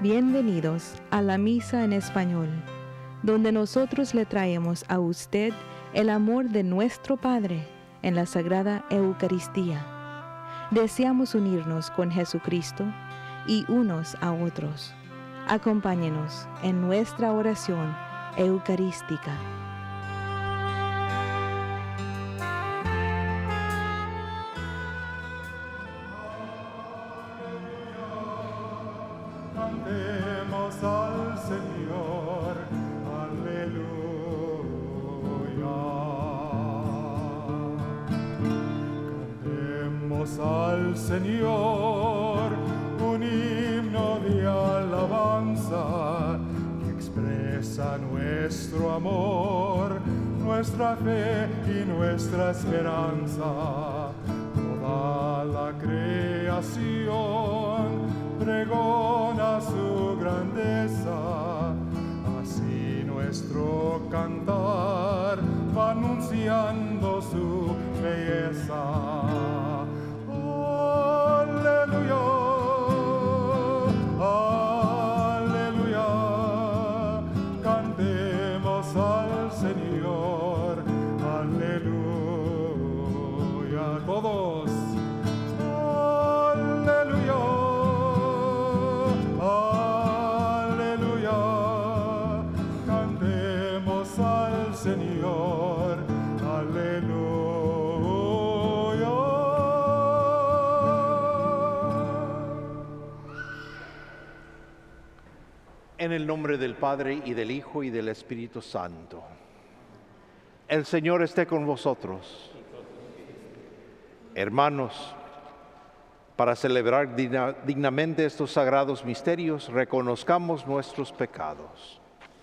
Bienvenidos a la Misa en Español, donde nosotros le traemos a usted el amor de nuestro Padre en la Sagrada Eucaristía. Deseamos unirnos con Jesucristo y unos a otros. Acompáñenos en nuestra oración eucarística. Cantemos al Señor, aleluya. Cantemos al Señor un himno de alabanza que expresa nuestro amor, nuestra fe y nuestra esperanza. Toda la creación pregona su grandeza, así nuestro cantar va anunciando su belleza. Aleluya, aleluya, cantemos al Señor, aleluya, todos. Señor, aleluya. En el nombre del Padre, y del Hijo, y del Espíritu Santo. El Señor esté con vosotros. Hermanos, para celebrar dignamente estos sagrados misterios, reconozcamos nuestros pecados.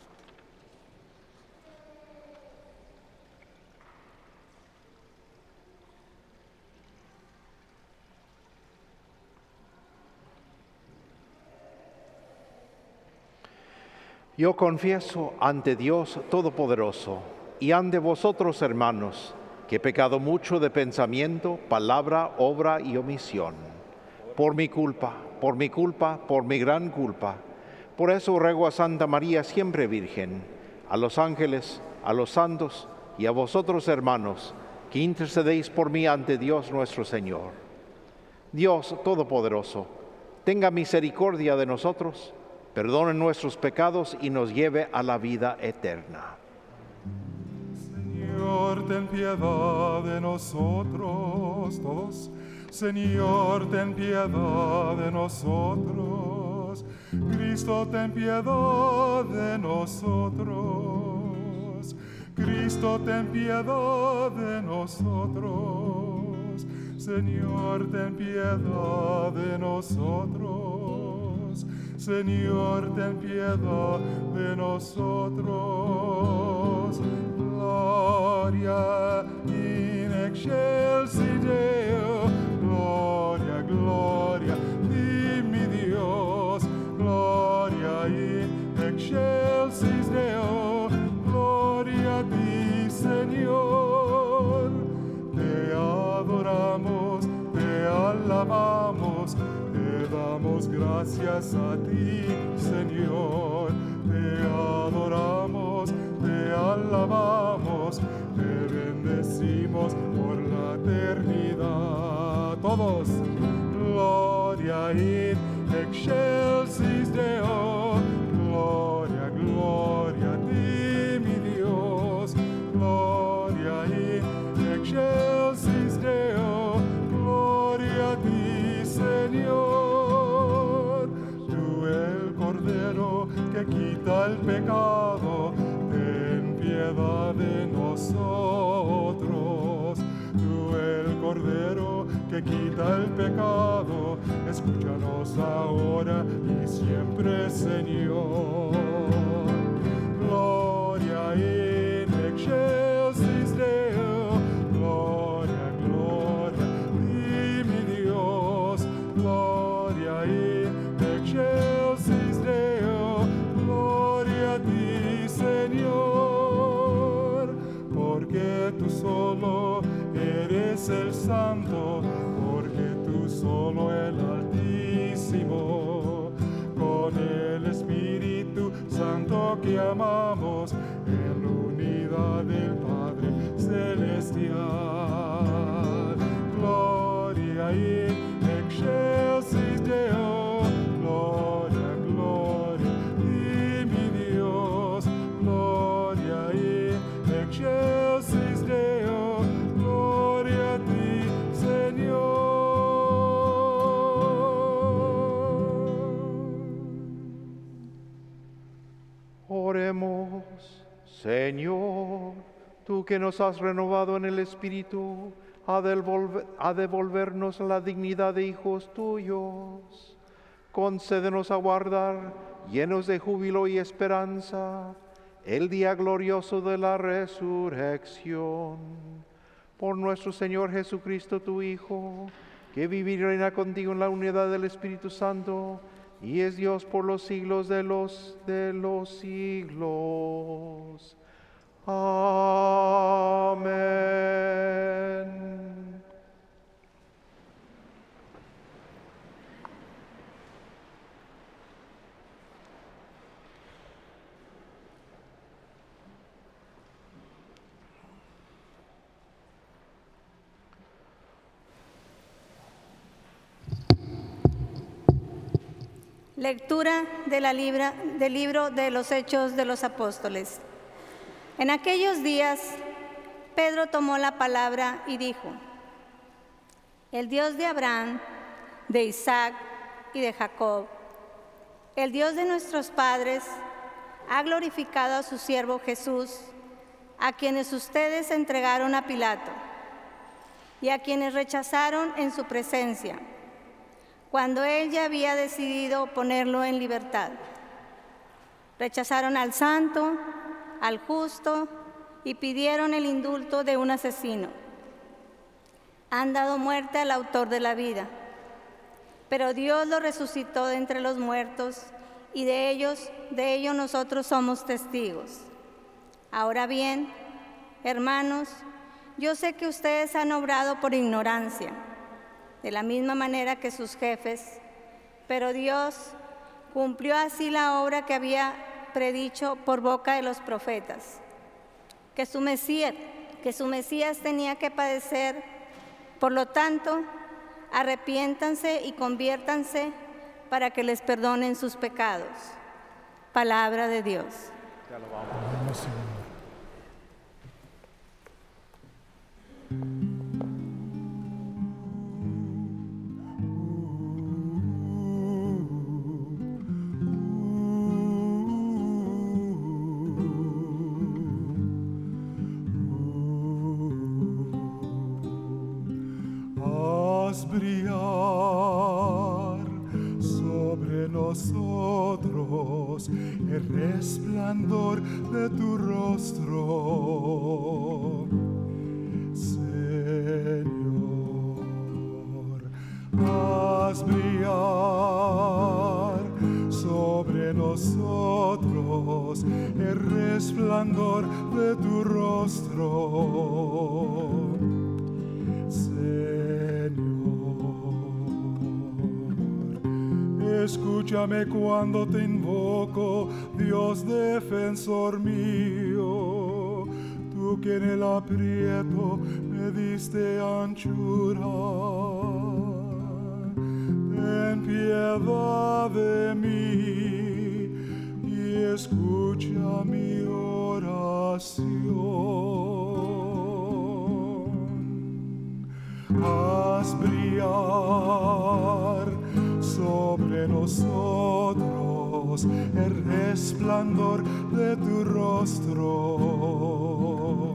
Yo confieso ante Dios Todopoderoso y ante vosotros, hermanos, que he pecado mucho de pensamiento, palabra, obra y omisión. Por mi culpa, por mi gran culpa. Por eso ruego a Santa María, siempre Virgen, a los ángeles, a los santos y a vosotros, hermanos, que intercedéis por mí ante Dios nuestro Señor. Dios Todopoderoso, tenga misericordia de nosotros, perdone nuestros pecados y nos lleve a la vida eterna. Señor, ten piedad de nosotros, todos. Señor, ten piedad de nosotros. Cristo, ten piedad de nosotros. Cristo, ten piedad de nosotros. Señor, ten piedad de nosotros. Señor, ten piedad de nosotros. Gloria in excelsis Deo. Gloria, gloria, di mi Dios. Gloria in excelsis Deo. Gloria a ti, Señor. Te adoramos, te alabamos. Te damos gracias a ti, Señor. Te adoramos, te alabamos, te bendecimos por la eternidad. Todos, gloria in excelsis Deo. Gloria, gloria a ti, mi Dios. Gloria in excelsis Deo. Gloria a ti, Señor. Tú, el Cordero que quita el pecado, ten piedad de nosotros. Tú, el Cordero que quita el pecado, escúchanos ahora y siempre, Señor. Gloria in excelsis Deo. Gloria, gloria, di mi Dios. Gloria in excelsis Deo. Gloria a ti, Señor. Porque tú solo eres el Santo, porque tú solo el Altísimo. con el Espíritu Santo que amamos, en la unidad del Padre Celestial. Gloria in excelsis Deo, gloria, gloria, mi Dios, gloria in excelsis Deo, gloria a ti, Señor. Oremos. Señor, tú que nos has renovado en el Espíritu, a devolvernos la dignidad de hijos tuyos. Concédenos aguardar, llenos de júbilo y esperanza, el día glorioso de la resurrección. Por nuestro Señor Jesucristo, tu Hijo, que vive y reina contigo en la unidad del Espíritu Santo, y es Dios por los siglos de los siglos. Amén. Lectura del libro de los Hechos de los Apóstoles. En aquellos días, Pedro tomó la palabra y dijo: el Dios de Abraham, de Isaac y de Jacob, el Dios de nuestros padres, ha glorificado a su siervo Jesús, a quienes ustedes entregaron a Pilato y a quienes rechazaron en su presencia, cuando él ya había decidido ponerlo en libertad. Rechazaron al santo, al justo, y pidieron el indulto de un asesino. Han dado muerte al autor de la vida, pero Dios lo resucitó de entre los muertos, y de ello nosotros somos testigos. Ahora bien, hermanos, yo sé que ustedes han obrado por ignorancia, de la misma manera que sus jefes, pero Dios cumplió así la obra que había predicho por boca de los profetas, que su Mesías tenía que padecer. Por lo tanto, arrepiéntanse y conviértanse para que les perdonen sus pecados. Palabra de Dios. Te alabamos, Señor. Brillar sobre nosotros el resplandor de tu rostro, Señor. Haz brillar sobre nosotros el resplandor de tu rostro, escúchame cuando te invoco, Dios defensor mío, tú que en el aprieto me diste anchura. Ten piedad de mí y escucha mi oración. Haz brillar sobre nosotros el resplandor de tu rostro,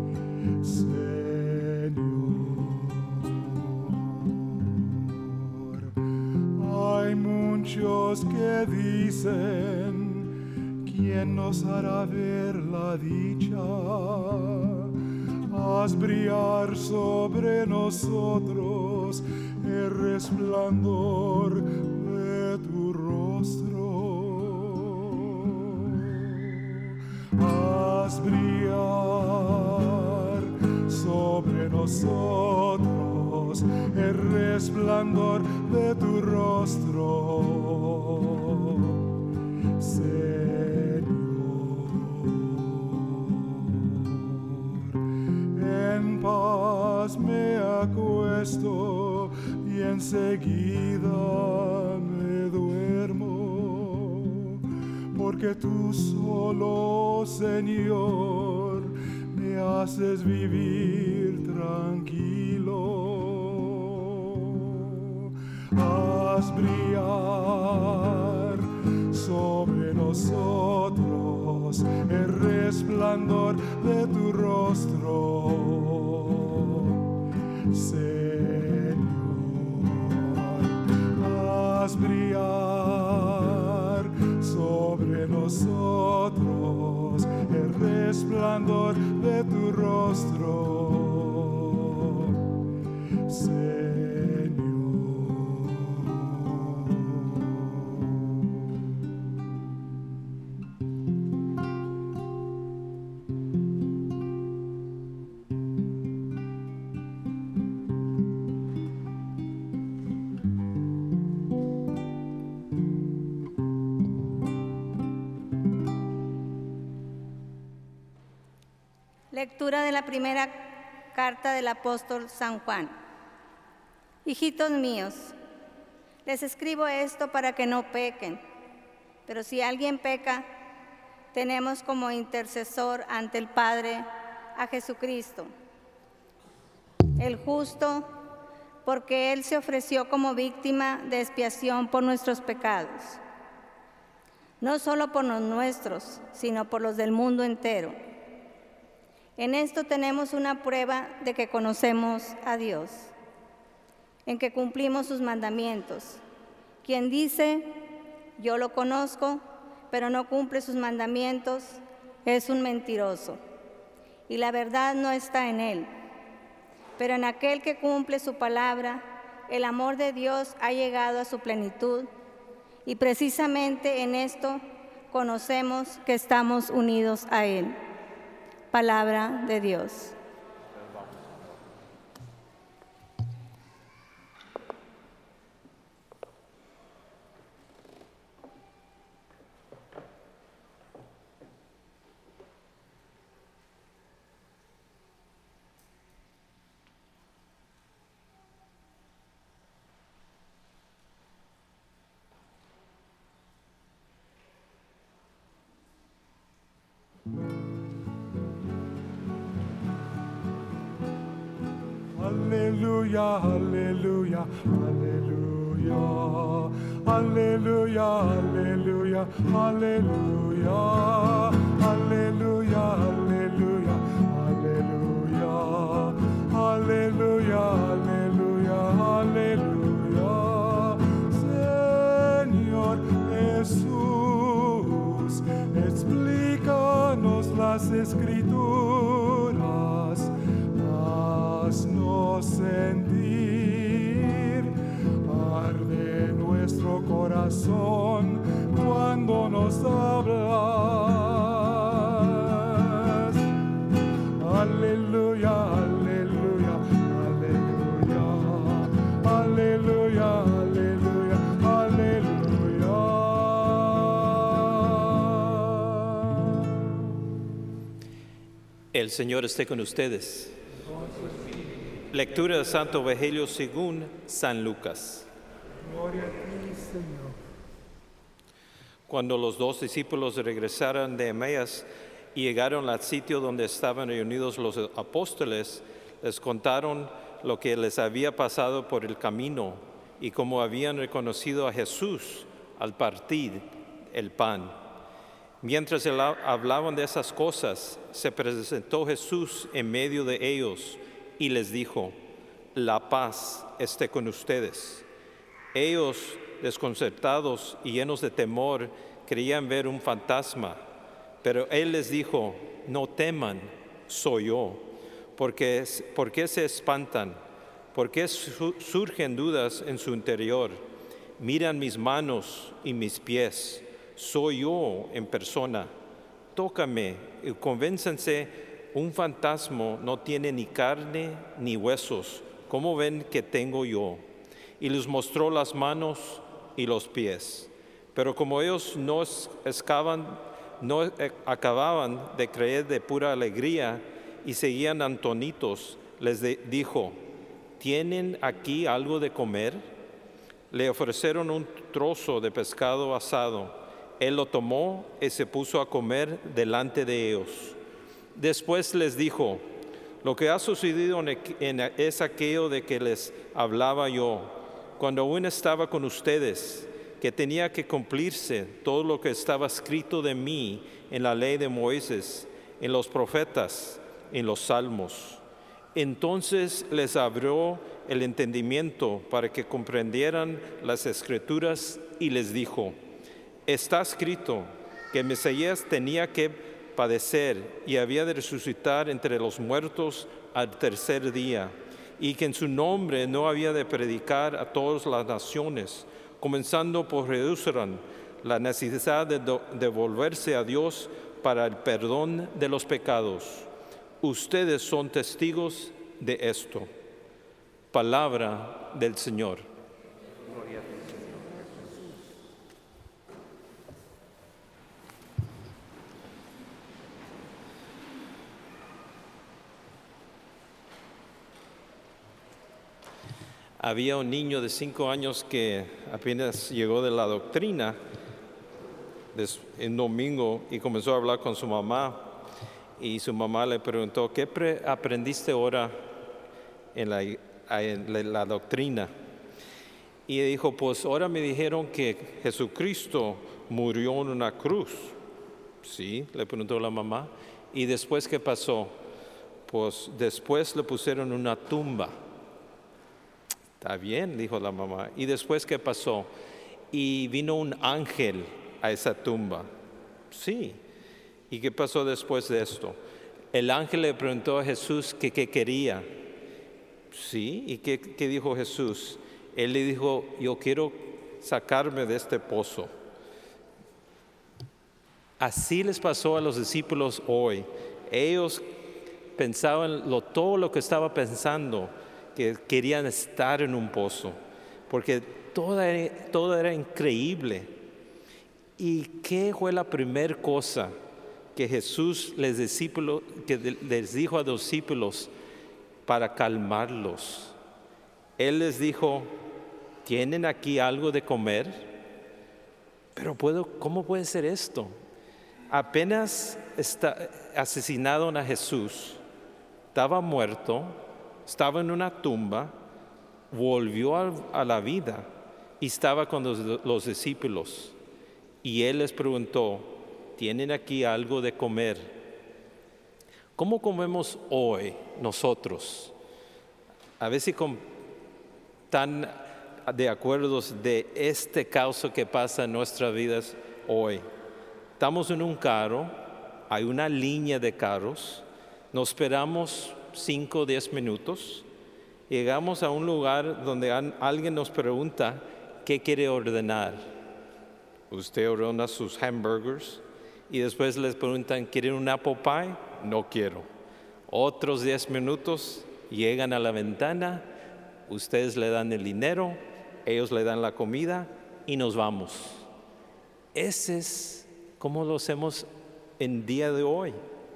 Señor. Hay muchos que dicen: ¿quién nos hará ver la dicha? Haz brillar sobre nosotros el resplandor de tu rostro. Haz brillar sobre nosotros nosotros el resplandor de tu rostro, Señor. En paz me acuesto y enseguida me duermo, porque tú solo, Señor, me haces vivir tranquilo. Haz brillar sobre nosotros el resplandor de tu rostro, Señor. Haz brillar sobre nosotros el resplandor de tu rostro, Señor. Lectura de la primera carta del apóstol San Juan. Hijitos míos, les escribo esto para que no pequen, pero si alguien peca, tenemos como intercesor ante el Padre a Jesucristo, el justo, porque Él se ofreció como víctima de expiación por nuestros pecados, no solo por los nuestros, sino por los del mundo entero. En esto tenemos una prueba de que conocemos a Dios, en que cumplimos sus mandamientos. Quien dice, yo lo conozco, pero no cumple sus mandamientos, es un mentiroso, y la verdad no está en él. Pero en aquel que cumple su palabra, el amor de Dios ha llegado a su plenitud, y precisamente en esto conocemos que estamos unidos a Él. Palabra de Dios. Aleluya, aleluya, aleluya, aleluya, aleluya, aleluya, aleluya, aleluya, aleluya, aleluya, aleluya, Señor Jesús, explícanos las Escrituras, haznos sentir, arde nuestro corazón cuando nos hablas. Aleluya, aleluya, aleluya, aleluya, aleluya, aleluya. El Señor esté con ustedes. Lectura del Santo Evangelio según San Lucas. Gloria a ti, Señor. Cuando los 2 discípulos regresaron de Emaús y llegaron al sitio donde estaban reunidos los apóstoles, les contaron lo que les había pasado por el camino y cómo habían reconocido a Jesús al partir el pan. Mientras hablaban de esas cosas, se presentó Jesús en medio de ellos y les dijo, la paz esté con ustedes. Ellos, desconcertados y llenos de temor, creían ver un fantasma, pero Él les dijo, no teman, soy yo. ¿Por qué se espantan? ¿Por qué surgen dudas en su interior? Miran mis manos y mis pies, soy yo en persona. Tócame y convénzanse. Un fantasma no tiene ni carne ni huesos, ¿cómo ven que tengo yo? Y les mostró las manos y los pies. Pero como ellos no acababan de creer de pura alegría y seguían atónitos, les dijo, ¿tienen aquí algo de comer? Le ofrecieron un trozo de pescado asado. Él lo tomó y se puso a comer delante de ellos. Después les dijo, lo que ha sucedido es aquello de que les hablaba yo, cuando aún estaba con ustedes, que tenía que cumplirse todo lo que estaba escrito de mí en la ley de Moisés, en los profetas, en los salmos. Entonces les abrió el entendimiento para que comprendieran las Escrituras y les dijo, está escrito que el Mesías tenía que padecer y había de resucitar entre los muertos al tercer día, y que en su nombre no había de predicar a todas las naciones, comenzando por Jerusalén, la necesidad de volverse a Dios para el perdón de los pecados. Ustedes son testigos de esto. Palabra del Señor. Gloria a ti, Señor Jesús. Había un niño de 5 años que apenas llegó de la doctrina en domingo y comenzó a hablar con su mamá. Y su mamá le preguntó, ¿qué aprendiste ahora en la doctrina? Y dijo, pues ahora me dijeron que Jesucristo murió en una cruz. Sí, le preguntó la mamá. ¿Y después qué pasó? Pues después le pusieron una tumba. Está bien, dijo la mamá. ¿Y después qué pasó? Y vino un ángel a esa tumba. Sí. ¿Y qué pasó después de esto? El ángel le preguntó a Jesús que qué quería. Sí. ¿Y qué dijo Jesús? Él le dijo, yo quiero sacarme de este pozo. Así les pasó a los discípulos hoy. Ellos pensaban todo lo que estaba pensando, que querían estar en un pozo, porque todo era increíble. ¿Y qué fue la primera cosa que Jesús les dijo a los discípulos para calmarlos? Él les dijo, ¿tienen aquí algo de comer? Pero ¿cómo puede ser esto? Apenas asesinaron a Jesús, estaba muerto, estaba en una tumba, volvió a la vida y estaba con los discípulos. Y Él les preguntó, ¿tienen aquí algo de comer? ¿Cómo comemos hoy nosotros? A veces tan de acuerdo de este caos que pasa en nuestras vidas hoy. Estamos en un carro, hay una línea de carros, nos esperamos 5 o 10 minutos, llegamos a un lugar donde alguien nos pregunta qué quiere ordenar. Usted ordena sus hamburgers y después les preguntan, ¿quieren un apple pie? No quiero. Otros 10 minutos, llegan a la ventana, ustedes le dan el dinero, ellos le dan la comida y nos vamos. Ese es como lo hacemos en día de hoy.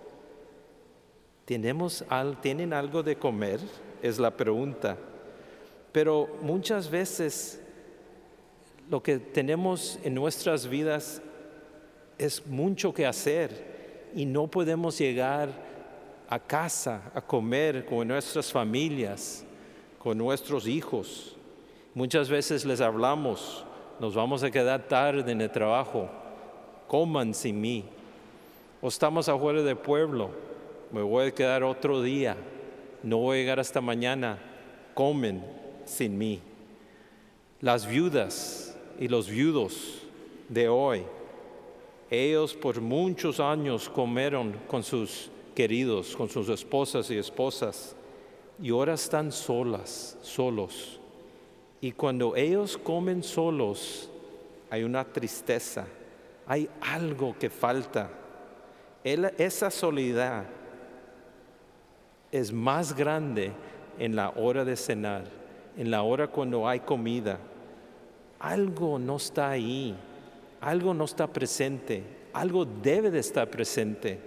¿Tienen algo de comer? Es la pregunta. Pero muchas veces lo que tenemos en nuestras vidas es mucho que hacer y no podemos llegar a casa a comer con nuestras familias, con nuestros hijos. Muchas veces les hablamos, nos vamos a quedar tarde en el trabajo, coman sin mí. O estamos afuera del pueblo, me voy a quedar otro día, no voy a llegar hasta mañana, comen sin mí. Las viudas y los viudos de hoy, ellos por muchos años comieron con sus queridos, con sus esposas y esposas, y ahora están solos. Y cuando ellos comen solos, hay una tristeza, hay algo que falta. Esa soledad es más grande en la hora de cenar, en la hora cuando hay comida, algo no está ahí, algo no está presente, algo debe de estar presente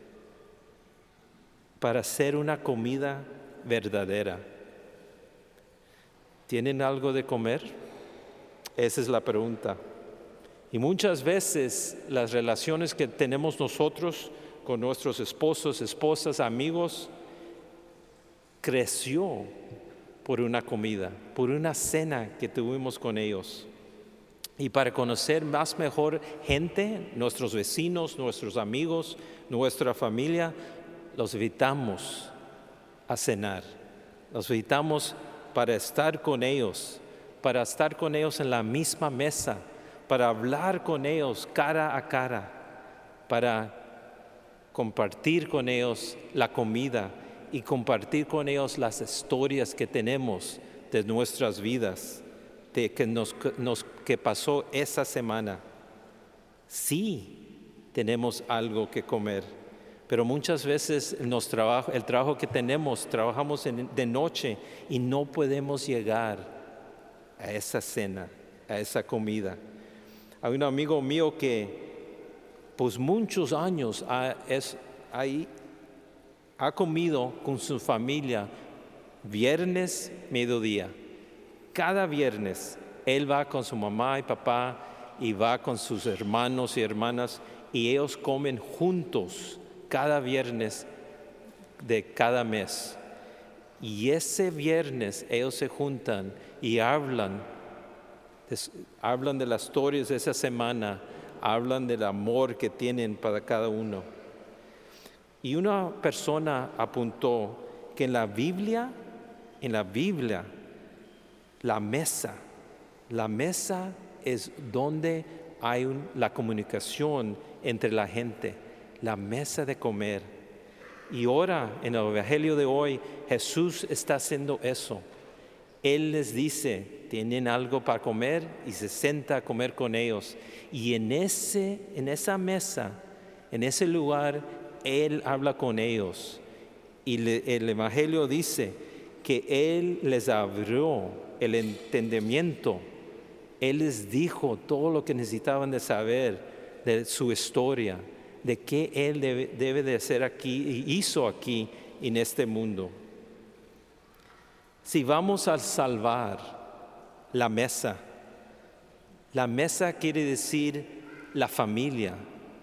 para hacer una comida verdadera. ¿Tienen algo de comer? Esa es la pregunta. Y muchas veces las relaciones que tenemos nosotros con nuestros esposos, esposas, amigos, creció por una comida, por una cena que tuvimos con ellos. Y para conocer más mejor gente, nuestros vecinos, nuestros amigos, nuestra familia, los invitamos a cenar. Los invitamos para estar con ellos en la misma mesa, para hablar con ellos cara a cara, para compartir con ellos la comida y compartir con ellos las historias que tenemos de nuestras vidas, de que pasó esa semana. Sí, tenemos algo que comer, pero muchas veces el trabajo que tenemos, trabajamos de noche y no podemos llegar a esa cena, a esa comida. Hay un amigo mío que pues muchos años ha comido con su familia viernes, mediodía. Cada viernes él va con su mamá y papá y va con sus hermanos y hermanas y ellos comen juntos cada viernes de cada mes. Y ese viernes ellos se juntan y hablan de las historias de esa semana, hablan del amor que tienen para cada uno. Y una persona apuntó que en la Biblia, la mesa es donde hay la comunicación entre la gente, la mesa de comer. Y ahora, en el Evangelio de hoy, Jesús está haciendo eso. Él les dice, ¿tienen algo para comer? Y se sienta a comer con ellos. Y en esa mesa, en ese lugar, Él habla con ellos. Y el Evangelio dice que Él les abrió el entendimiento. Él les dijo todo lo que necesitaban de saber de su historia, de qué Él debe de hacer aquí y hizo aquí en este mundo. Si vamos a salvar la mesa quiere decir la familia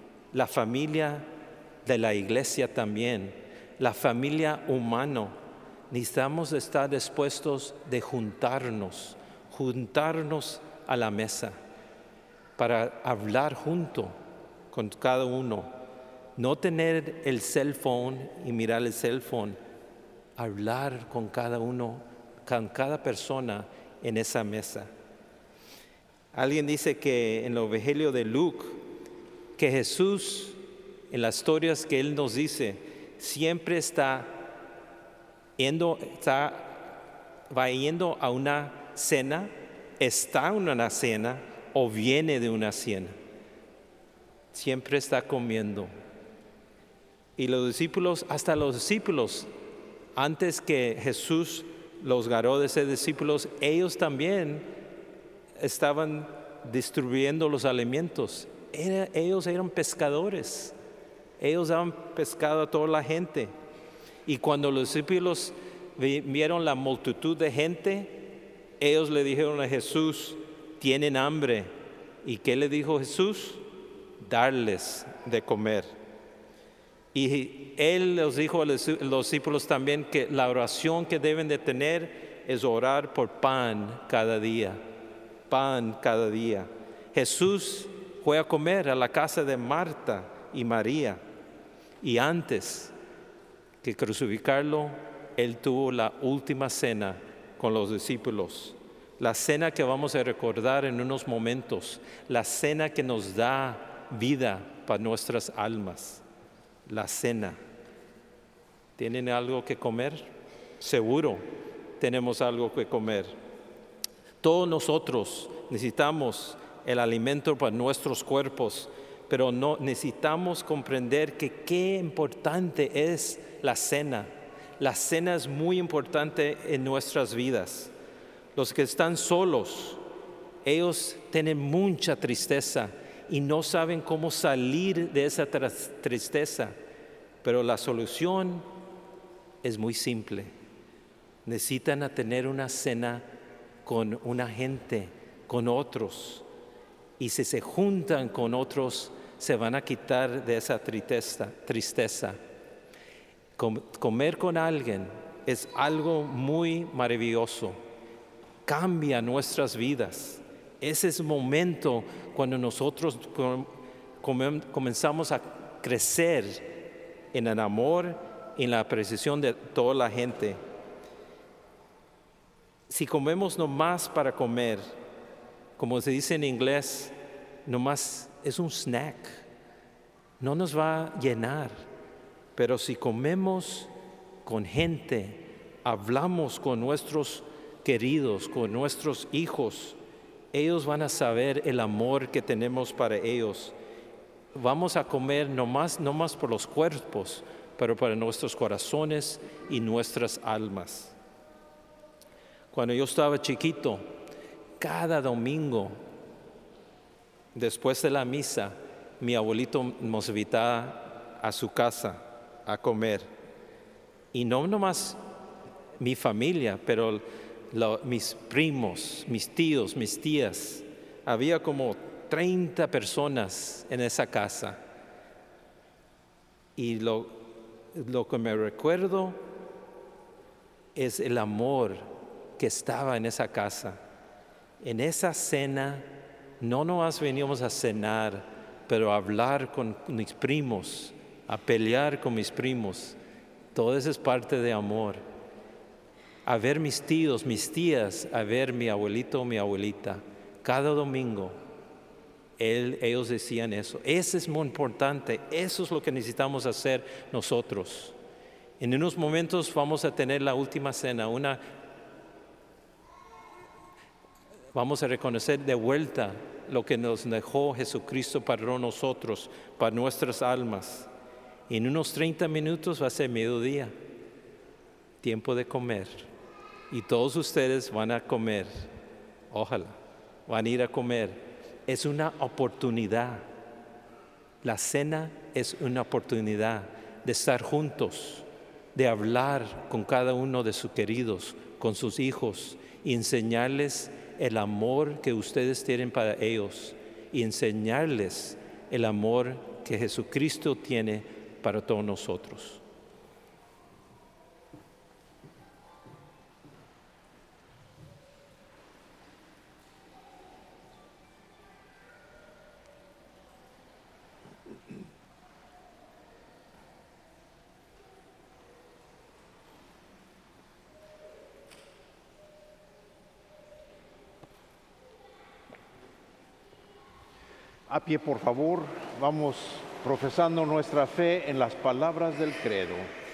de la iglesia también, la familia humana. Necesitamos estar dispuestos de juntarnos a la mesa para hablar junto con cada uno. No tener el cell phone y mirar el cell phone, hablar con cada uno, con cada persona en esa mesa. Alguien dice que en el Evangelio de Lucas, que Jesús, en las historias que Él nos dice, siempre va yendo a una cena, está en una cena o viene de una cena. Siempre está comiendo. Y hasta los discípulos, antes que Jesús los agarró de ser discípulos, ellos también estaban distribuyendo los alimentos. Ellos eran pescadores. Ellos daban pescado a toda la gente. Y cuando los discípulos vieron la multitud de gente, ellos le dijeron a Jesús, ¿tienen hambre? ¿Y qué le dijo Jesús? Darles de comer. Y Él les dijo a los discípulos también que la oración que deben de tener es orar por pan cada día. Pan cada día. Jesús fue a comer a la casa de Marta y María. Y antes que crucificarlo, Él tuvo la última cena con los discípulos. La cena que vamos a recordar en unos momentos. La cena que nos da vida para nuestras almas. La cena. ¿Tienen algo que comer? Seguro tenemos algo que comer. Todos nosotros necesitamos el alimento para nuestros cuerpos, pero no necesitamos comprender que qué importante es la cena. la cena es muy importante en nuestras vidas. Los que están solos, ellos tienen mucha tristeza y no saben cómo salir de esa tristeza. Pero la solución es muy simple. Necesitan tener una cena con una gente, con otros. Y si se juntan con otros, se van a quitar de esa tristeza. Comer con alguien es algo muy maravilloso. Cambia nuestras vidas. Ese es el momento cuando nosotros comenzamos a crecer en el amor y en la apreciación de toda la gente. Si comemos nomás para comer, como se dice en inglés, nomás es un snack, no nos va a llenar. Pero si comemos con gente, hablamos con nuestros queridos, con nuestros hijos, ellos van a saber el amor que tenemos para ellos. Vamos a comer no más por los cuerpos, pero para nuestros corazones y nuestras almas. Cuando yo estaba chiquito, cada domingo, después de la misa, mi abuelito nos invitaba a su casa a comer. Y no nomás mi familia, pero mis primos, mis tíos, mis tías. Había como 30 personas en esa casa. Y lo que me recuerdo es el amor que estaba en esa casa. En esa cena no nomás veníamos a cenar, pero a hablar con mis primos, a pelear con mis primos. Todo eso es parte de amor. A ver mis tíos, mis tías, a ver mi abuelito o mi abuelita. Cada domingo ellos decían eso. Eso es muy importante. Eso es lo que necesitamos hacer nosotros. En unos momentos vamos a tener la última cena, vamos a reconocer de vuelta lo que nos dejó Jesucristo para nosotros, para nuestras almas. En unos 30 minutos va a ser mediodía, tiempo de comer. Y todos ustedes van a comer, ojalá, van a ir a comer. Es una oportunidad. La cena es una oportunidad de estar juntos, de hablar con cada uno de sus queridos, con sus hijos, y enseñarles el amor que ustedes tienen para ellos y enseñarles el amor que Jesucristo tiene para todos nosotros. A pie, por favor, vamos profesando nuestra fe en las palabras del credo.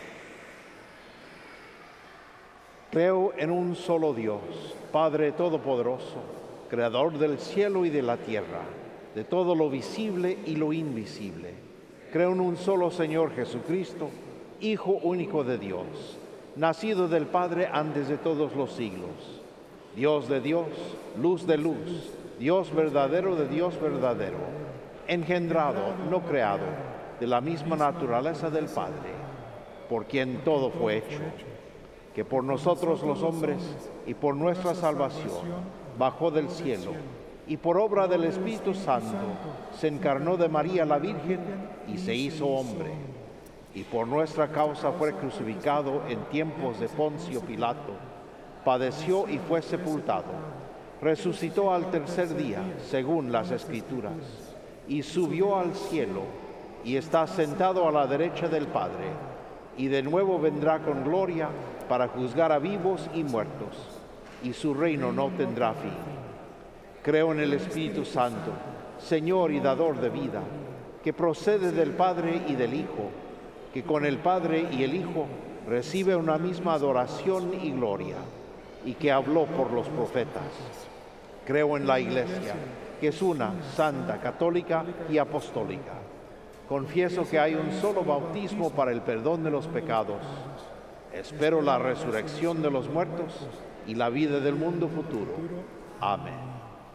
Creo en un solo Dios, Padre Todopoderoso, Creador del cielo y de la tierra, de todo lo visible y lo invisible. Creo en un solo Señor Jesucristo, Hijo único de Dios, nacido del Padre antes de todos los siglos, Dios de Dios, luz de luz, Dios verdadero de Dios verdadero, engendrado, no creado, de la misma naturaleza del Padre, por quien todo fue hecho, que por nosotros los hombres y por nuestra salvación bajó del cielo, y por obra del Espíritu Santo se encarnó de María la Virgen y se hizo hombre, y por nuestra causa fue crucificado en tiempos de Poncio Pilato, padeció y fue sepultado. Resucitó al tercer día, según las Escrituras, y subió al cielo, y está sentado a la derecha del Padre, y de nuevo vendrá con gloria para juzgar a vivos y muertos, y su reino no tendrá fin. Creo en el Espíritu Santo, Señor y dador de vida, que procede del Padre y del Hijo, que con el Padre y el Hijo recibe una misma adoración y gloria, y que habló por los profetas. Creo en la Iglesia, que es una, santa, católica y apostólica. Confieso que hay un solo bautismo para el perdón de los pecados. Espero la resurrección de los muertos y la vida del mundo futuro. Amén.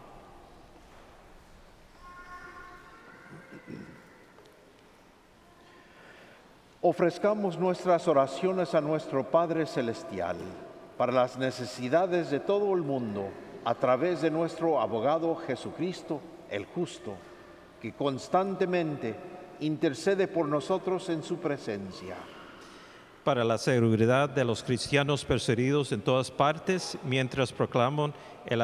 Ofrezcamos nuestras oraciones a nuestro Padre Celestial para las necesidades de todo el mundo a través de nuestro abogado Jesucristo, el justo, que constantemente intercede por nosotros en su presencia. Para la seguridad de los cristianos perseguidos en todas partes, mientras proclaman el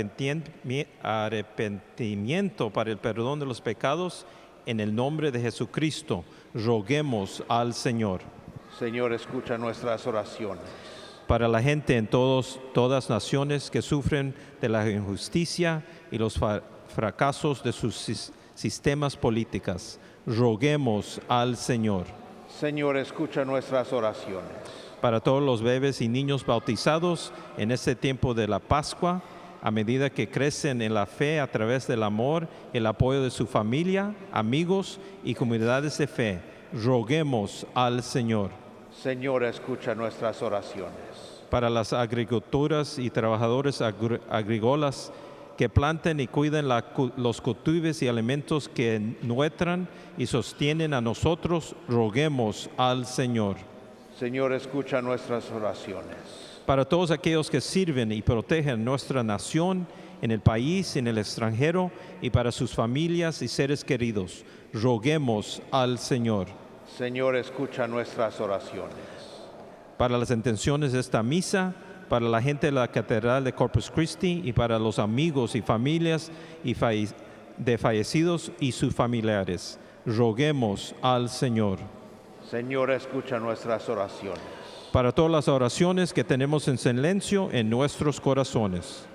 arrepentimiento para el perdón de los pecados, en el nombre de Jesucristo, roguemos al Señor. Señor, escucha nuestras oraciones. Para la gente en todas naciones que sufren de la injusticia y los fracasos de sus sistemas políticos, roguemos al Señor. Señor, escucha nuestras oraciones. Para todos los bebés y niños bautizados en este tiempo de la Pascua, a medida que crecen en la fe a través del amor y el apoyo de su familia, amigos y comunidades de fe, roguemos al Señor. Señor, escucha nuestras oraciones. Para las agricultoras y trabajadores agrícolas que planten y cuiden los cultivos y alimentos que nutran y sostienen a nosotros, roguemos al Señor. Señor, escucha nuestras oraciones. Para todos aquellos que sirven y protegen nuestra nación, en el país, en el extranjero, y para sus familias y seres queridos, roguemos al Señor. Señor, escucha nuestras oraciones. Para las intenciones de esta misa, para la gente de la Catedral de Corpus Christi y para los amigos y familias de fallecidos y sus familiares, roguemos al Señor. Señor, escucha nuestras oraciones. Para todas las oraciones que tenemos en silencio en nuestros corazones.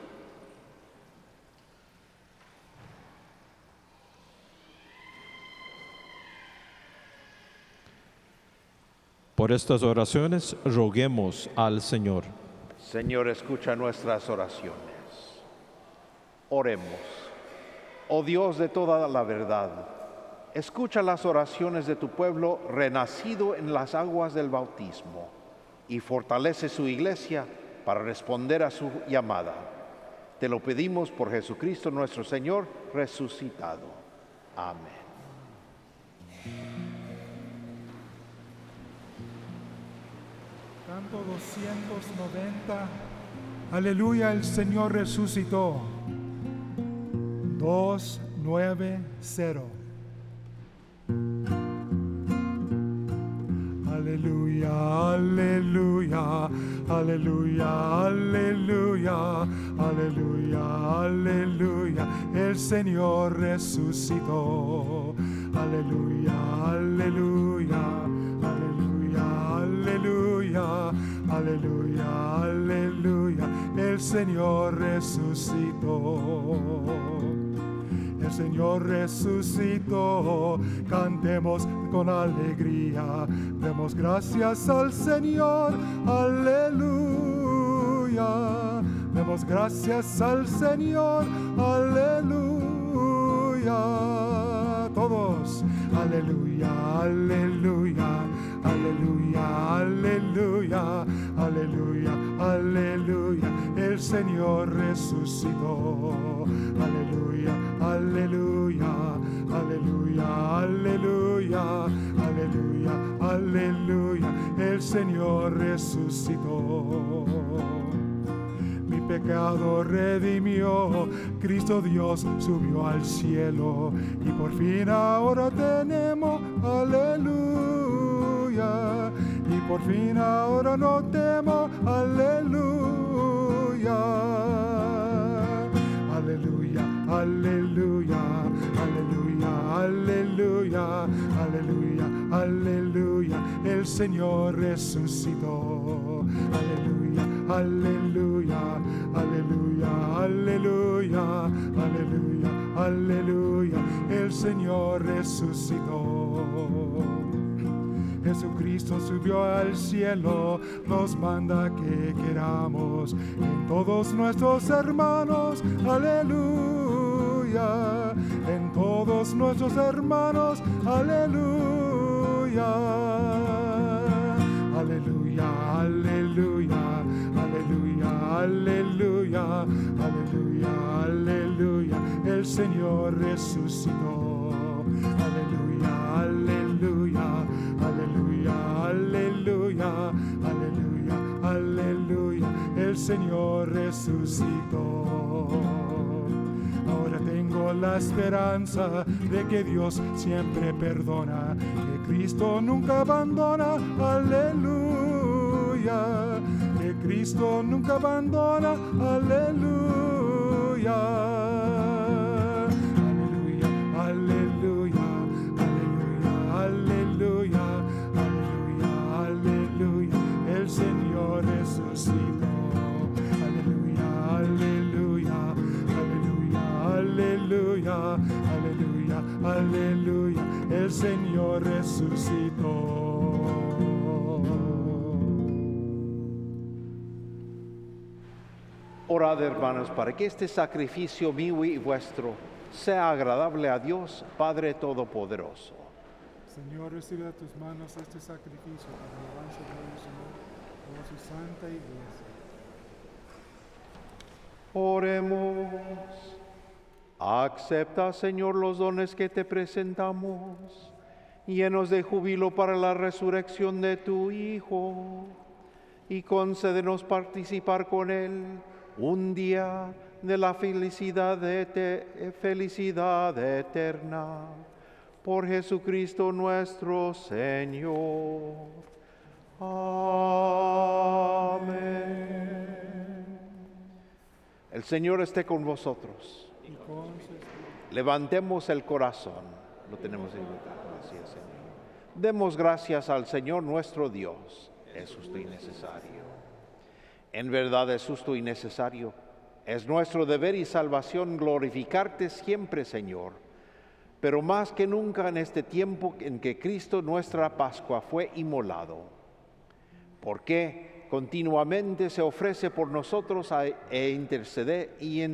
Por estas oraciones, roguemos al Señor. Señor, escucha nuestras oraciones. Oremos. Oh Dios de toda la verdad, escucha las oraciones de tu pueblo renacido en las aguas del bautismo y fortalece su iglesia para responder a su llamada. Te lo pedimos por Jesucristo nuestro Señor resucitado. Amén. Canto 290. Aleluya, el Señor resucitó. 290. Aleluya, aleluya, aleluya, aleluya, aleluya, aleluya, el Señor resucitó. Aleluya, aleluya, aleluya, aleluya, aleluya, aleluya, el Señor resucitó. El Señor resucitó, cantemos con alegría, demos gracias al Señor, aleluya. Demos gracias al Señor, aleluya. Todos, aleluya, aleluya, aleluya, aleluya, aleluya, aleluya, el Señor resucitó. Aleluya, aleluya, aleluya, aleluya, aleluya, aleluya, el Señor resucitó. Mi pecado redimió, Cristo Dios subió al cielo y por fin ahora tenemos, aleluya, y por fin ahora no temo, aleluya. Aleluya, aleluya, aleluya, aleluya, aleluya, aleluya, el Señor resucitó. Aleluya, aleluya, aleluya, aleluya, aleluya, aleluya, el Señor resucitó. Jesucristo subió al cielo, nos manda que queramos en todos nuestros hermanos, aleluya, en todos nuestros hermanos, aleluya, aleluya, aleluya. aleluya, aleluya, aleluya, el Señor resucitó. Aleluya, aleluya, aleluya, aleluya, aleluya, aleluya, el Señor resucitó. Ahora tengo la esperanza de que Dios siempre perdona, que Cristo nunca abandona, aleluya, que Cristo nunca abandona, aleluya, aleluya, aleluya, aleluya, aleluya, aleluya, el Señor resucitó, aleluya, aleluya, aleluya, aleluya, aleluya, el Señor resucitó. Orad, hermanos, para que este sacrificio mío y vuestro sea agradable a Dios, Padre Todopoderoso. Señor, recibe de tus manos este sacrificio para la alabanza del Señor, por su santa iglesia. Oremos. Acepta, Señor, los dones que te presentamos, llenos de júbilo para la resurrección de tu Hijo, y concédenos participar con Él un día de la felicidad eterna. Por Jesucristo nuestro Señor. Amén. El Señor esté con vosotros. Levantemos el corazón. Lo tenemos en lugar. Gracias, Señor. Demos gracias al Señor nuestro Dios. Es justo y necesario. En verdad es justo y necesario. Es nuestro deber y salvación glorificarte siempre, Señor. Pero más que nunca en este tiempo en que Cristo nuestra Pascua fue inmolado. Porque continuamente se ofrece por nosotros e intercede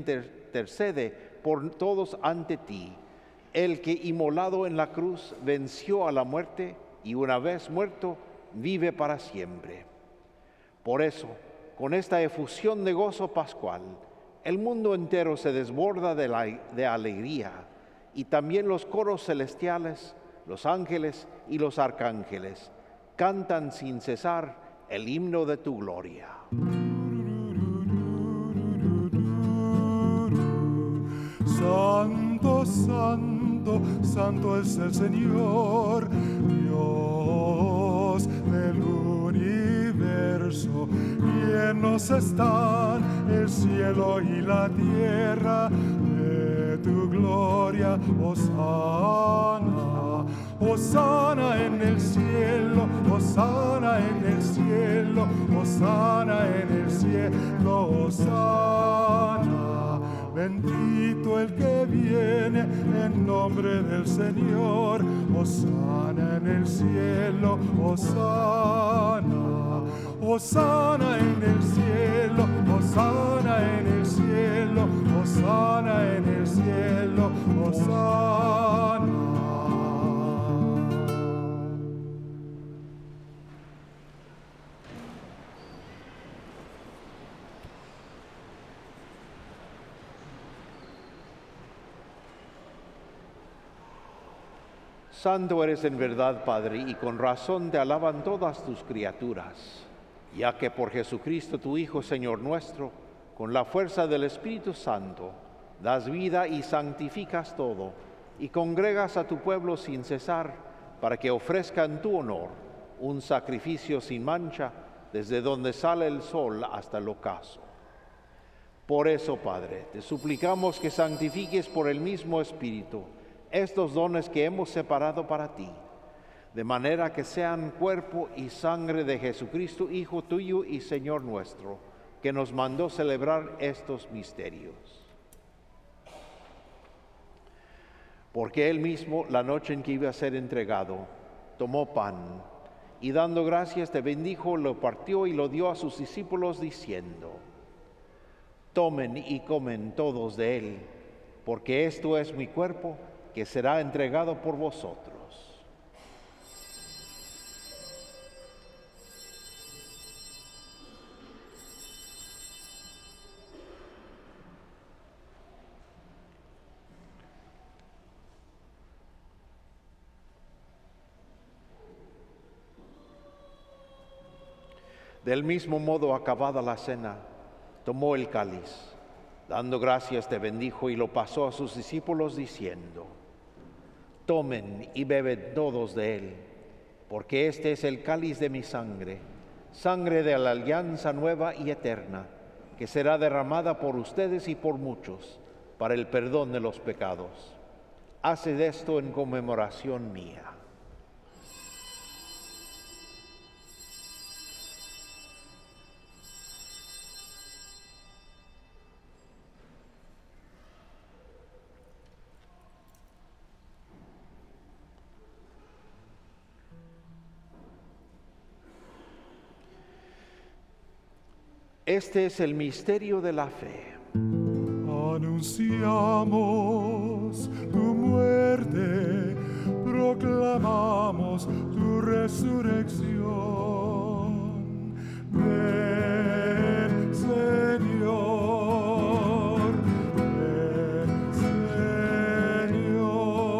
por todos ante ti, el que inmolado en la cruz venció a la muerte y una vez muerto vive para siempre. Por eso, con esta efusión de gozo pascual, el mundo entero se desborda de alegría, y también los coros celestiales, los ángeles y los arcángeles cantan sin cesar el himno de tu gloria. Santo, santo, santo es el Señor, Dios del universo. Llenos están el cielo y la tierra de tu gloria. Hosana, hosana en el cielo, hosana en el cielo, hosana en el cielo, hosana. Bendito el que viene en nombre del Señor, hosana en el cielo, hosana, hosana en el cielo, hosana en el cielo, hosana en el cielo, hosana. Santo eres en verdad, Padre, y con razón te alaban todas tus criaturas, ya que por Jesucristo tu Hijo, Señor nuestro, con la fuerza del Espíritu Santo, das vida y santificas todo, y congregas a tu pueblo sin cesar, para que ofrezca en tu honor un sacrificio sin mancha, desde donde sale el sol hasta el ocaso. Por eso, Padre, te suplicamos que santifiques por el mismo Espíritu estos dones que hemos separado para ti, de manera que sean cuerpo y sangre de Jesucristo, Hijo tuyo y Señor nuestro, que nos mandó celebrar estos misterios. Porque Él mismo, la noche en que iba a ser entregado, tomó pan, y dando gracias te bendijo, lo partió y lo dio a sus discípulos, diciendo: tomen y comen todos de él, porque esto es mi cuerpo, que será entregado por vosotros. Del mismo modo, acabada la cena, tomó el cáliz, dando gracias te bendijo y lo pasó a sus discípulos diciendo: tomen y beben todos de él, porque este es el cáliz de mi sangre, sangre de la alianza nueva y eterna, que será derramada por ustedes y por muchos para el perdón de los pecados. Haced esto en conmemoración mía. Este es el misterio de la fe. Anunciamos tu muerte, proclamamos tu resurrección. Ven, Señor, ven, Señor.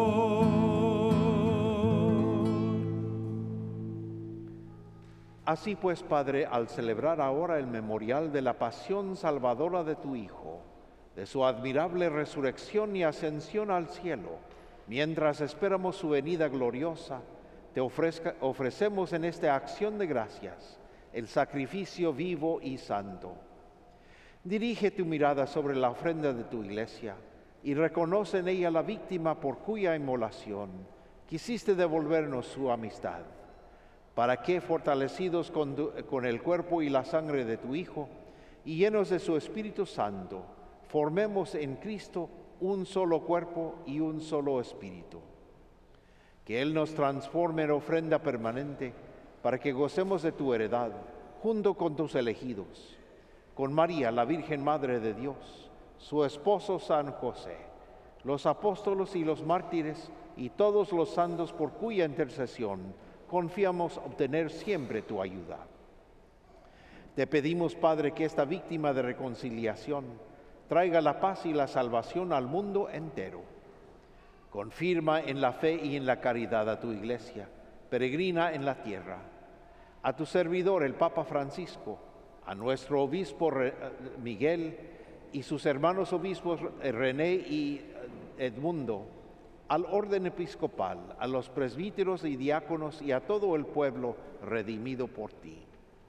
Así pues, Padre, al celebrar ahora el memorial de la pasión salvadora de tu Hijo, de su admirable resurrección y ascensión al cielo, mientras esperamos su venida gloriosa, te ofrecemos en esta acción de gracias el sacrificio vivo y santo. Dirige tu mirada sobre la ofrenda de tu iglesia y reconoce en ella la víctima por cuya inmolación quisiste devolvernos su amistad, para que, fortalecidos con el cuerpo y la sangre de tu Hijo y llenos de su Espíritu Santo, formemos en Cristo un solo cuerpo y un solo espíritu. Que Él nos transforme en ofrenda permanente para que gocemos de tu heredad junto con tus elegidos, con María, la Virgen Madre de Dios, su esposo San José, los apóstoles y los mártires y todos los santos por cuya intercesión confiamos obtener siempre tu ayuda. Te pedimos, Padre, que esta víctima de reconciliación traiga la paz y la salvación al mundo entero. Confirma en la fe y en la caridad a tu iglesia, peregrina en la tierra, a tu servidor el Papa Francisco, a nuestro obispo Miguel y sus hermanos obispos René y Edmundo, al orden episcopal, a los presbíteros y diáconos y a todo el pueblo redimido por ti.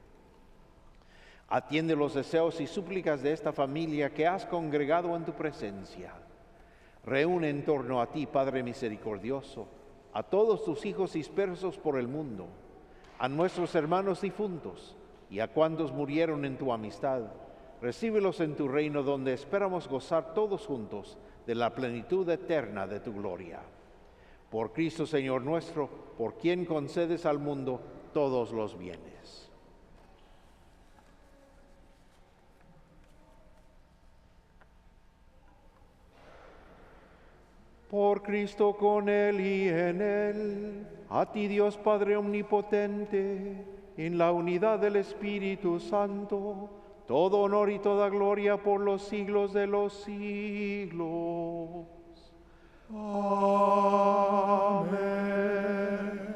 Atiende los deseos y súplicas de esta familia que has congregado en tu presencia. Reúne en torno a ti, Padre misericordioso, a todos tus hijos dispersos por el mundo, a nuestros hermanos difuntos y a cuantos murieron en tu amistad. Recíbelos en tu reino, donde esperamos gozar todos juntos de la plenitud eterna de tu gloria. Por Cristo Señor nuestro, por quien concedes al mundo todos los bienes. Por Cristo, con Él y en Él, a ti Dios Padre omnipotente, en la unidad del Espíritu Santo, todo honor y toda gloria por los siglos de los siglos. Amén.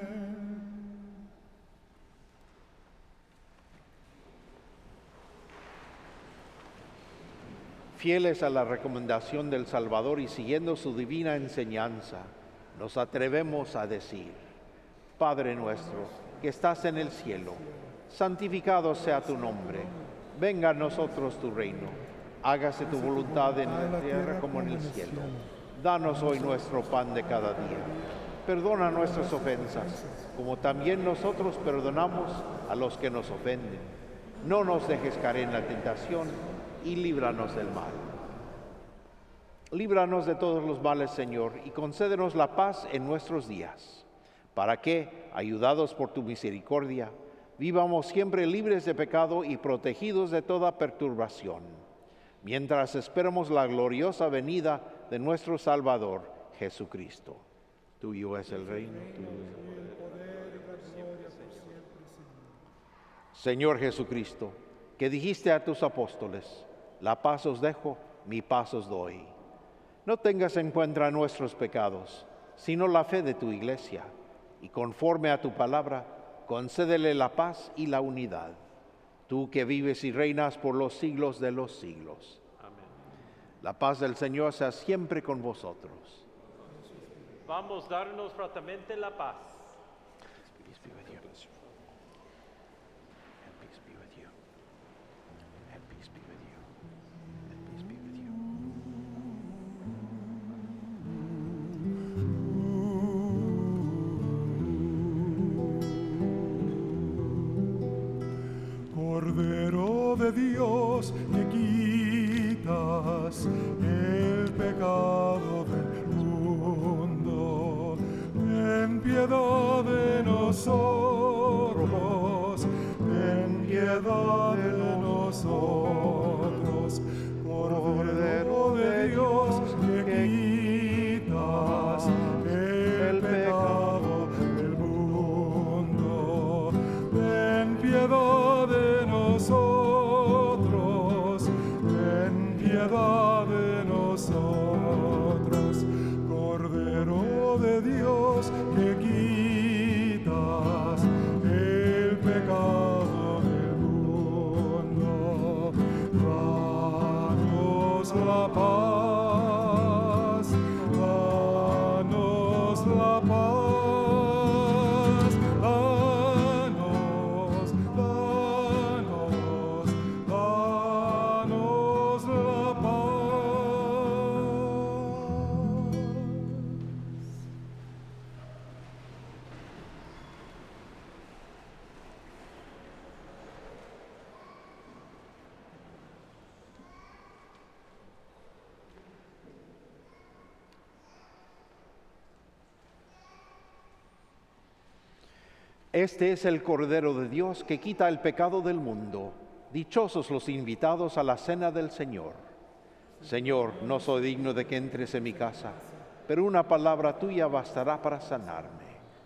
Fieles a la recomendación del Salvador y siguiendo su divina enseñanza, nos atrevemos a decir: Padre nuestro, que estás en el cielo, santificado sea tu nombre. Venga a nosotros tu reino. Hágase tu voluntad en la tierra como en el cielo. Danos hoy nuestro pan de cada día. Perdona nuestras ofensas, como también nosotros perdonamos a los que nos ofenden. No nos dejes caer en la tentación y líbranos del mal. Líbranos de todos los males, Señor, y concédenos la paz en nuestros días, para que, ayudados por tu misericordia, vivamos siempre libres de pecado y protegidos de toda perturbación, mientras esperamos la gloriosa venida de nuestro Salvador, Jesucristo. Tuyo es el reino, tuyo es el poder. Señor Jesucristo, que dijiste a tus apóstoles: la paz os dejo, mi paz os doy. No tengas en cuenta nuestros pecados, sino la fe de tu iglesia, y conforme a tu palabra, concédele la paz y la unidad. tú que vives y reinas por los siglos de los siglos. Amén. La paz del Señor sea siempre con vosotros. Vamos a darnos frateramente la paz. Peace be with you. And peace be with you. And peace be with you. And peace be with you. Cordero de Dios, que quitas el pecado del mundo, ten piedad de nosotros, ten piedad de nosotros. Cordero de Dios, que quitas el pecado del mundo, ten piedad de nosotros, ten piedad de nosotros. Cordero de Dios, que quitas el pecado del mundo, danos la paz, danos la paz. Este es el Cordero de Dios que quita el pecado del mundo. Dichosos los invitados a la cena del Señor. Señor, no soy digno de que entres en mi casa, pero una palabra tuya bastará para sanarme.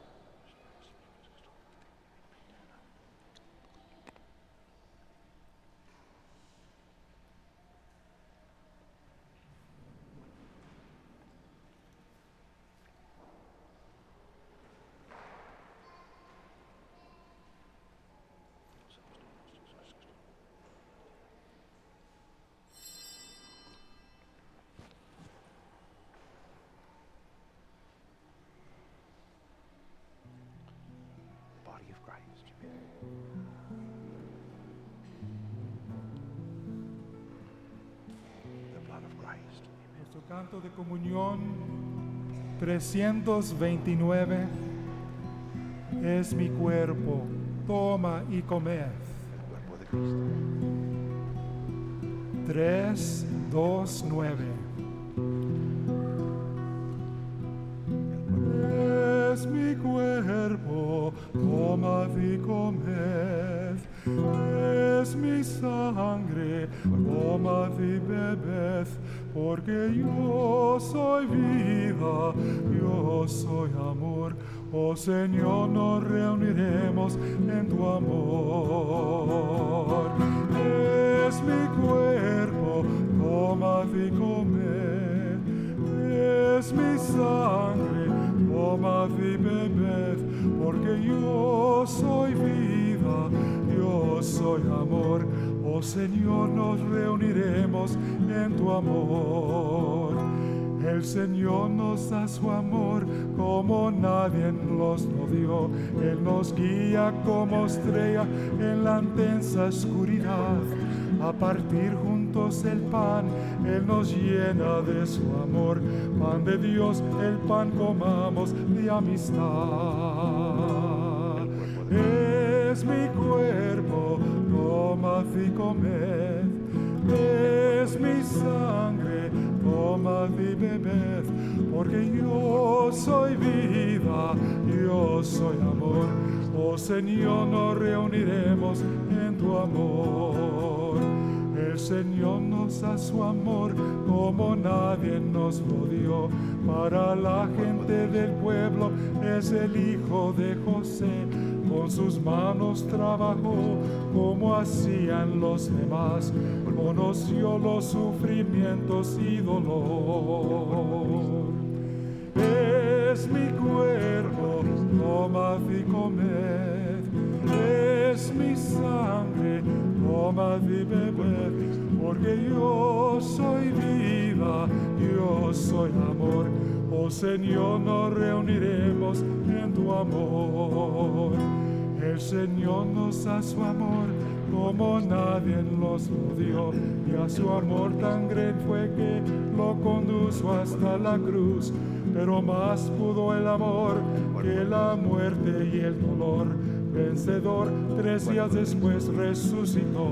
Body of Christ. The blood of Christ. Nuestro canto de comunión 329 es mi cuerpo, toma y comed. El cuerpo de Cristo. 3, 2, 9. Es mi cuerpo, tomad y comed. Es mi sangre, tomad y bebed, porque yo soy vida, yo soy amor. Oh Señor, nos reuniremos en tu amor. Es mi cuerpo, tomad y comed. Es mi sangre, tomad y bebed, porque yo soy vida, yo soy amor. Oh Señor, nos reuniremos en tu amor. El Señor nos da su amor como nadie nos lo dio. Él nos guía como estrella en la intensa oscuridad. A partir juntos el pan, Él nos llena de su amor. Pan de Dios, el pan comamos de amistad. Es mi cuerpo, tomad y comed. Es mi sangre, tomad y bebed, porque yo soy vida, yo soy amor. Oh Señor, nos reuniremos en tu amor. El Señor nos da su amor como nadie nos lo dio. Para la gente del pueblo es el Hijo de José. Con sus manos trabajó como hacían los demás. Conoció los sufrimientos y dolor. Es mi cuerpo, tomad y comed. Es mi sangre, tomad y bebed, porque yo soy vida, yo soy amor. Oh Señor, nos reuniremos en tu amor. El Señor nos da su amor como nadie nos lo dio, y a su amor tan grande fue que lo condujo hasta la cruz. Pero más pudo el amor que la muerte y el dolor. Vencedor, 3 días después resucitó.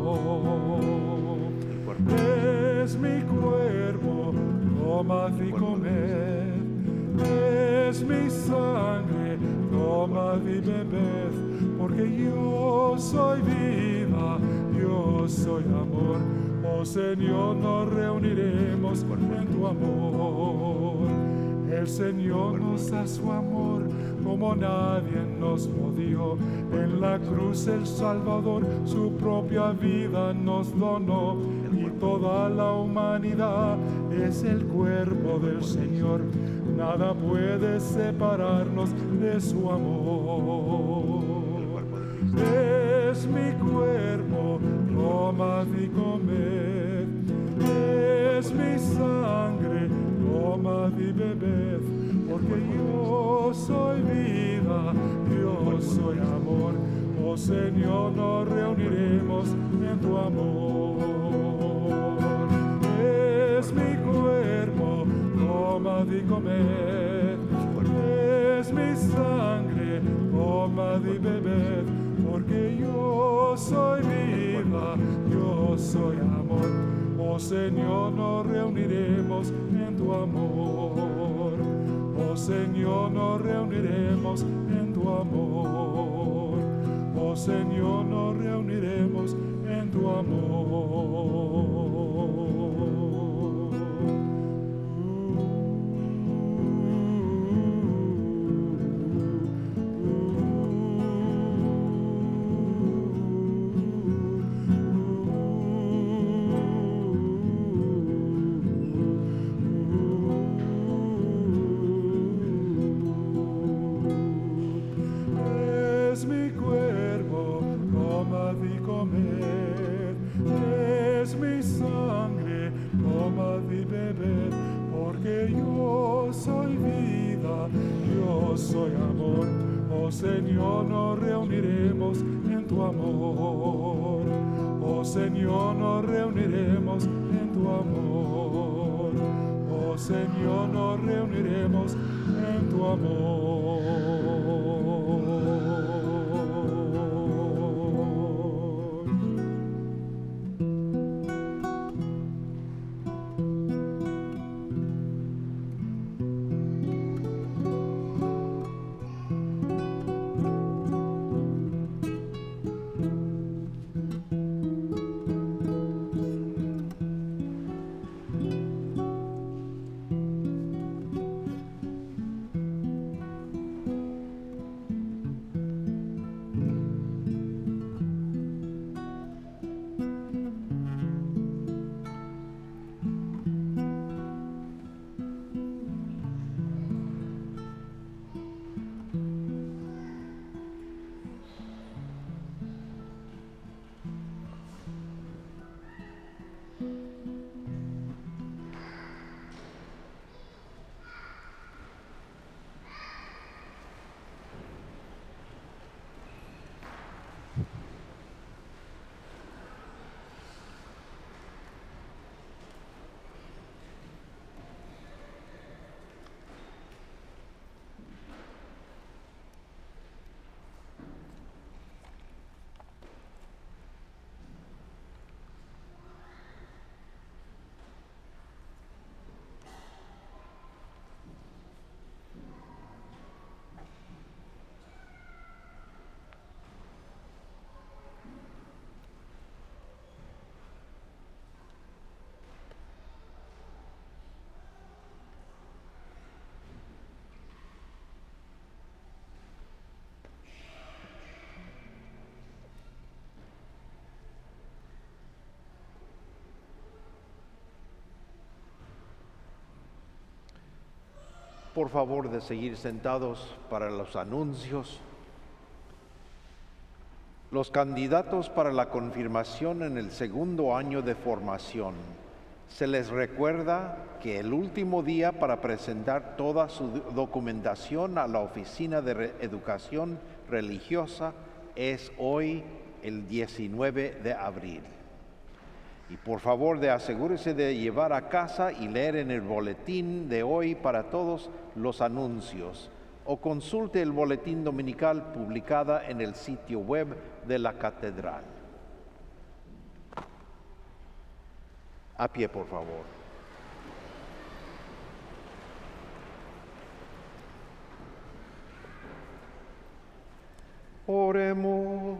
Es mi cuerpo, tomad y comed. Es mi sangre, tomad y bebed, porque yo soy vida, yo soy amor. Oh Señor, nos reuniremos en tu amor. El Señor nos da su amor como nadie nos lo dio. En la cruz el Salvador su propia vida nos donó, y toda la humanidad es el cuerpo del Señor. Nada puede separarnos de su amor. Es mi cuerpo, tomad y comed. Es mi sangre, tomad y bebed, porque yo soy vida, yo soy amor. Oh Señor, nos reuniremos en tu amor. Es mi cuerpo, tomad y comed. Es mi sangre, tomad y bebed, porque yo soy vida, yo soy amor. Oh Señor, nos reuniremos en tu amor. Oh Señor, nos reuniremos en tu amor. Oh Señor, nos reuniremos en tu amor. Señor, nos reuniremos en tu amor. Oh Señor, nos reuniremos en tu amor. Oh Señor, nos reuniremos en tu amor. Por favor de seguir sentados para los anuncios. Los candidatos para la confirmación en el segundo año de formación. Se les recuerda que el último día para presentar toda su documentación a la Oficina de Educación Religiosa es hoy, el 19 de abril. Y por favor, asegúrese de llevar a casa y leer en el boletín de hoy para todos los anuncios, o consulte el boletín dominical publicada en el sitio web de la catedral. A pie, por favor. Oremos.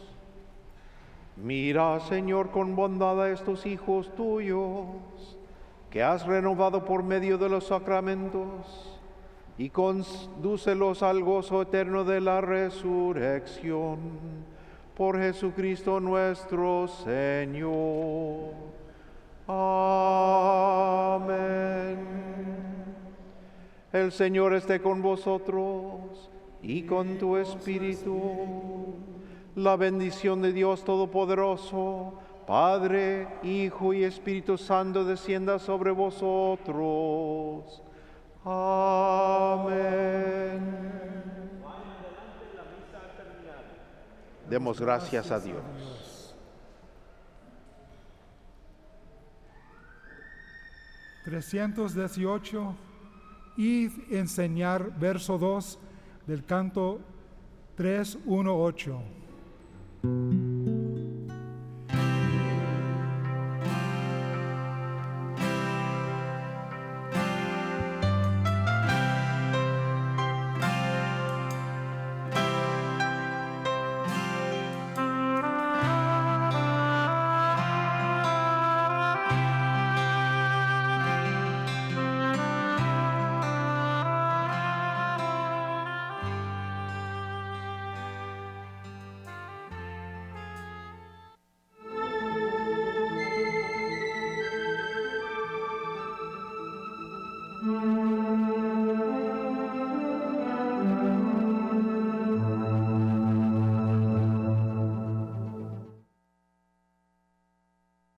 Mira, Señor, con bondad a estos hijos tuyos, que has renovado por medio de los sacramentos, y condúcelos al gozo eterno de la resurrección. Por Jesucristo nuestro Señor. Amén. El Señor esté con vosotros y con tu espíritu. La bendición de Dios Todopoderoso, Padre, Hijo y Espíritu Santo, descienda sobre vosotros. Amén. Demos gracias a Dios. 318, id enseñar, verso 2 del canto 318.